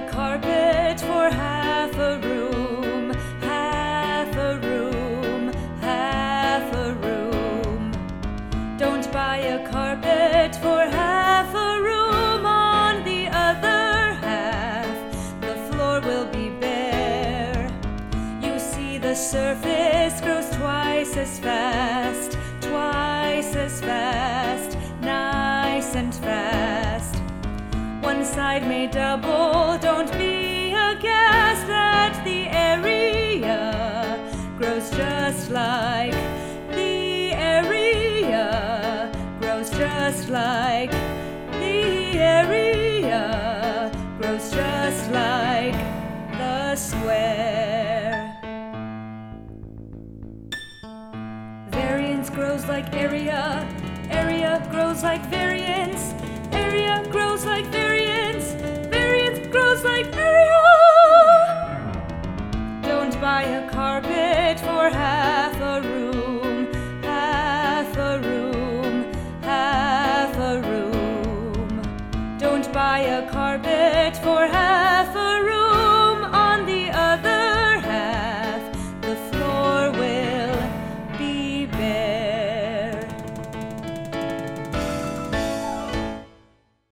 carpet for half a room, half a room, half a room. Don't buy a carpet for half a room. On the other half, the floor will be bare. You see, the surface grows twice as fast, twice as fast, nice and fast. One side may double, don't be aghast that the area grows just like, the area grows just like, the area grows just like the square. Variance grows like area, area grows like variance, area grows like variance, variance grows like area. Don't buy a carpet for half a room, half a room, half a room. Don't buy a carpet for half a room.